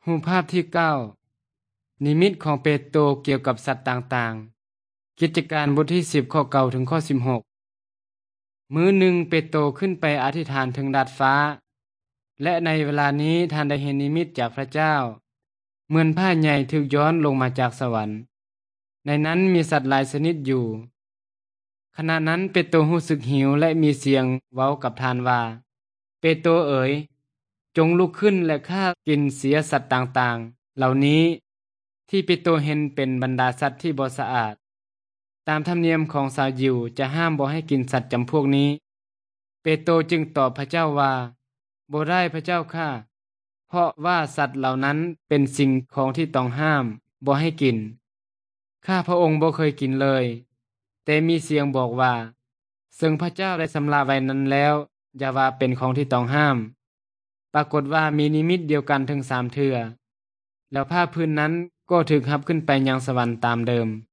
รูปภาพที่9นิมิตของเปโตรเกี่ยวกับสัตว์ต่างๆกิจการบทที่10ข้อ9ถึงข้อ16มื้อหนึ่งเปโตรขึ้นไปอธิษฐานถึงดาดฟ้าและในเวลานี้ท่านได้เห็นนิมิตจากพระเจ้าเหมือนผ้าใหญ่ถูกย้อนลงมาจากสวรรค์ในนั้นมีสัตว์หลายชนิดอยู่ขณะนั้นเปโตรรู้สึกหิวและมีเสียงเว้ากับทานว่าเปโตรเอ๋ยจงลุกขึ้นและฆ่ากินเสียสัตว์ต่างๆเหล่านี้ที่เปโตรเห็นเป็นบรรดาสัตว์ที่บ่สะอาดตามธรรมเนียมของชาวยิวจะห้ามบ่ให้กินสัตว์จำพวกนี้เปโตรจึงตอบพระเจ้าว่าบ่ได้พระเจ้าข้าเพราะว่าสัตว์เหล่านั้นเป็นสิ่งของที่ต้องห้ามบ่ให้กินข้าพระองค์บ่เคยกินเลยแต่มีเสียงบอกว่าซึ่งพระเจ้าได้สำราไว้นั้นแล้วอย่าว่าเป็นของที่ต้องห้ามปรากฏว่ามีนิมิตเดียวกันถึง3 เทื่อแล้วผ้าพื้นนั้นก็ถูกรับขึ้นไปยังสวรรค์ตามเดิม